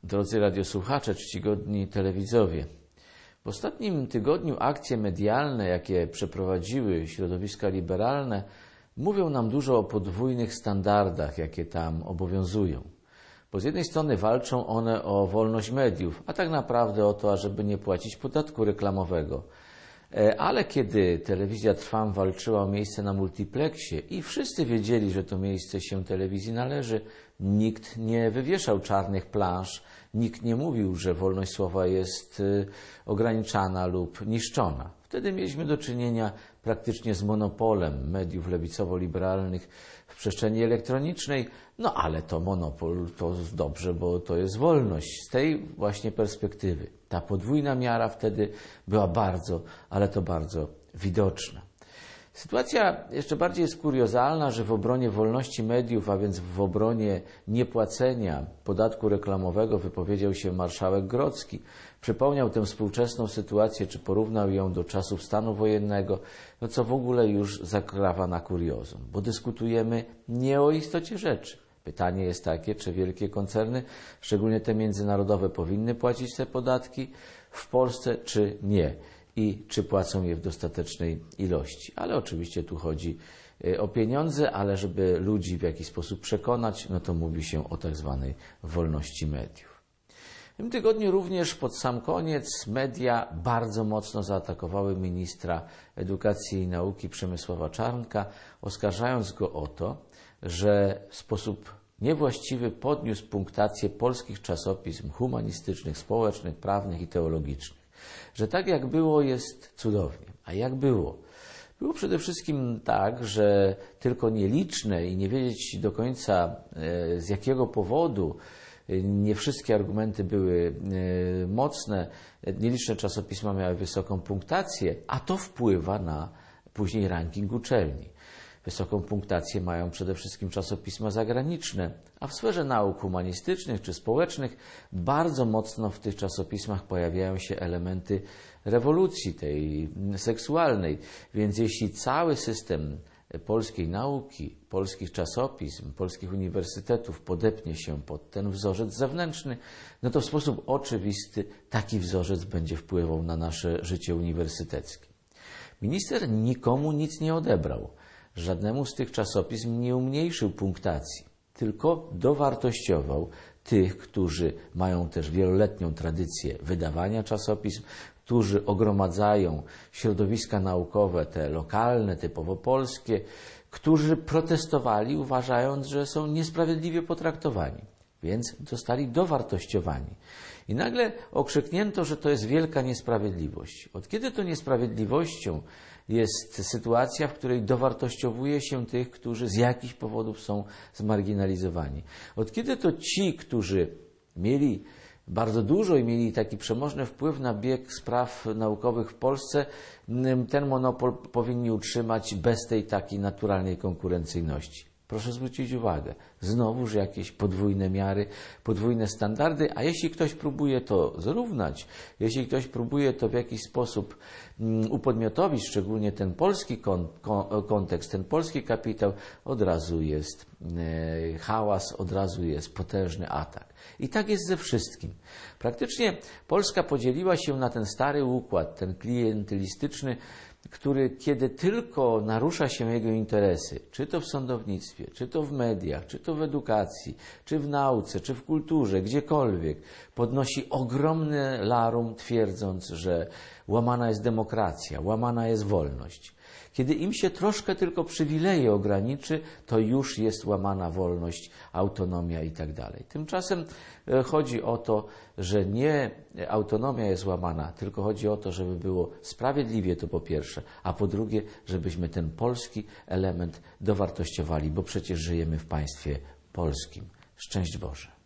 Drodzy radiosłuchacze, czcigodni telewidzowie, w ostatnim tygodniu akcje medialne, jakie przeprowadziły środowiska liberalne, mówią nam dużo o podwójnych standardach, jakie tam obowiązują. Bo z jednej strony walczą one o wolność mediów, a tak naprawdę o to, ażeby nie płacić podatku reklamowego. Ale kiedy telewizja Trwam walczyła o miejsce na multiplexie i wszyscy wiedzieli, że to miejsce się telewizji należy, nikt nie wywieszał czarnych plansz, nikt nie mówił, że wolność słowa jest ograniczana lub niszczona. Wtedy mieliśmy do czynienia praktycznie z monopolem mediów lewicowo-liberalnych w przestrzeni elektronicznej, no ale to monopol to dobrze, bo to jest wolność. Z tej właśnie perspektywy ta podwójna miara wtedy była bardzo, ale to bardzo widoczna. Sytuacja jeszcze bardziej jest kuriozalna, że w obronie wolności mediów, a więc w obronie niepłacenia podatku reklamowego wypowiedział się marszałek Grodzki. Przypomniał tę współczesną sytuację, czy porównał ją do czasów stanu wojennego, no co w ogóle już zakrawa na kuriozum, bo dyskutujemy nie o istocie rzeczy. Pytanie jest takie, czy wielkie koncerny, szczególnie te międzynarodowe, powinny płacić te podatki w Polsce, czy nie. I czy płacą je w dostatecznej ilości. Ale oczywiście tu chodzi o pieniądze, ale żeby ludzi w jakiś sposób przekonać, no to mówi się o tak zwanej wolności mediów. W tym tygodniu również pod sam koniec media bardzo mocno zaatakowały ministra edukacji i nauki Przemysława Czarnka, oskarżając go o to, że w sposób niewłaściwy podniósł punktację polskich czasopism humanistycznych, społecznych, prawnych i teologicznych. Że tak jak było jest cudownie. A jak było? Było przede wszystkim tak, że tylko nieliczne i nie wiedzieć do końca z jakiego powodu, nie wszystkie argumenty były mocne, nieliczne czasopisma miały wysoką punktację, a to wpływa na później ranking uczelni. Wysoką punktację mają przede wszystkim czasopisma zagraniczne, a w sferze nauk humanistycznych czy społecznych bardzo mocno w tych czasopismach pojawiają się elementy rewolucji tej seksualnej. Więc jeśli cały system polskiej nauki, polskich czasopism, polskich uniwersytetów podepnie się pod ten wzorzec zewnętrzny, no to w sposób oczywisty taki wzorzec będzie wpływał na nasze życie uniwersyteckie. Minister nikomu nic nie odebrał. Żadnemu z tych czasopism nie umniejszył punktacji, tylko dowartościował tych, którzy mają też wieloletnią tradycję wydawania czasopism, którzy ogromadzają środowiska naukowe, te lokalne, typowo polskie, którzy protestowali, uważając, że są niesprawiedliwie potraktowani. Więc zostali dowartościowani. I nagle okrzyknięto, że to jest wielka niesprawiedliwość. Od kiedy to niesprawiedliwością jest sytuacja, w której dowartościowuje się tych, którzy z jakichś powodów są zmarginalizowani? Od kiedy to ci, którzy mieli bardzo dużo i mieli taki przemożny wpływ na bieg spraw naukowych w Polsce, ten monopol powinni utrzymać bez tej takiej naturalnej konkurencyjności? Proszę zwrócić uwagę, znowuż jakieś podwójne miary, podwójne standardy, a jeśli ktoś próbuje to zrównać, jeśli ktoś próbuje to w jakiś sposób upodmiotowić, szczególnie ten polski kontekst, ten polski kapitał, od razu jest hałas, od razu jest potężny atak. I tak jest ze wszystkim. Praktycznie Polska podzieliła się na ten stary układ, ten klientelistyczny, który kiedy tylko narusza się jego interesy, czy to w sądownictwie, czy to w mediach, czy to w edukacji, czy w nauce, czy w kulturze, gdziekolwiek, podnosi ogromny larum, twierdząc, że łamana jest demokracja, łamana jest wolność. Kiedy im się troszkę tylko przywileje ograniczy, to już jest łamana wolność, autonomia i tak dalej. Tymczasem chodzi o to, że nie autonomia jest łamana, tylko chodzi o to, żeby było sprawiedliwie, to po pierwsze, a po drugie, żebyśmy ten polski element dowartościowali, bo przecież żyjemy w państwie polskim. Szczęść Boże.